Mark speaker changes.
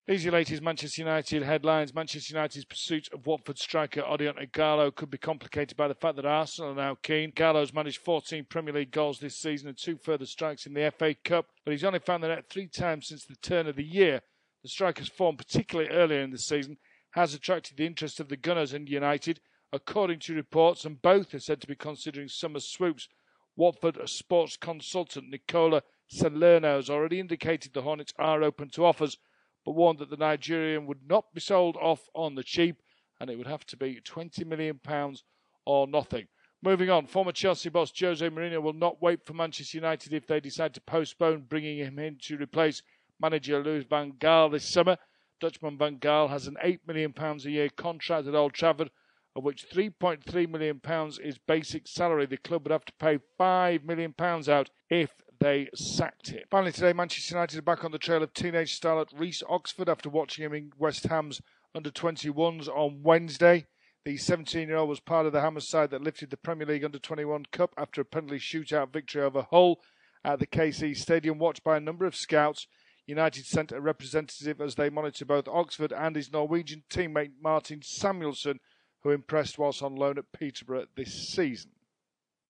Speaker 1: These are your latest Manchester United headlines. Manchester United's pursuit of Watford striker Odion Ighalo could be complicated by the fact that Arsenal are now keen. Ighalo's managed 14 Premier League goals this season and 2 further strikes in the FA Cup, but he's only found the net 3 times since the turn of the year. The striker's form, particularly earlier in the season, has attracted the interest of the Gunners and United, according to reports, and both are said to be considering summer swoops. Watford sports consultant Nicola Salerno has already indicated the Hornets are open to offers, but warned that the Nigerian would not be sold off on the cheap, and it would have to be £20 million or nothing. Moving on, former Chelsea boss Jose Mourinho will not wait for Manchester United if they decide to postpone bringing him in to replace manager Louis van Gaal this summer. Dutchman van Gaal has an £8 million a year contract at Old Trafford, of which £3.3 million is basic salary. The club would have to pay £5 million out if they sacked him. Finally today, Manchester United are back on the trail of teenage starlet Reece Oxford after watching him in West Ham's under-21s on Wednesday. The 17-year-old was part of the Hammers side that lifted the Premier League under-21 Cup after a penalty shootout victory over Hull at the KC Stadium. Watched by a number of scouts, United sent a representative as they monitor both Oxford and his Norwegian teammate Martin Samuelsson, who impressed whilst on loan at Peterborough this season.